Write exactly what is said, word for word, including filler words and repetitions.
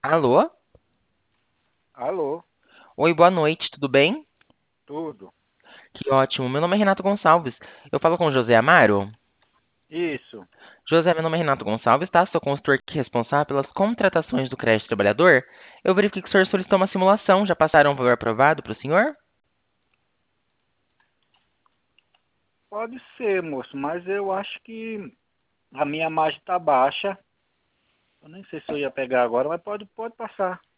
Alô? Alô, Oi, boa noite, tudo bem? tudo? Que ótimo. Meu nome é Renato Gonçalves. Eu falo com o José Amaro? Isso. José, meu nome é Renato Gonçalves, tá? Sou consultor aqui responsável pelas contratações do crédito trabalhador. Eu verifiquei que o senhor solicitou uma simulação. Já passaram o valor aprovado para o senhor? Pode ser, moço, mas eu acho que a minha margem está baixa. Eu nem sei se eu ia pegar agora, mas pode, pode passar.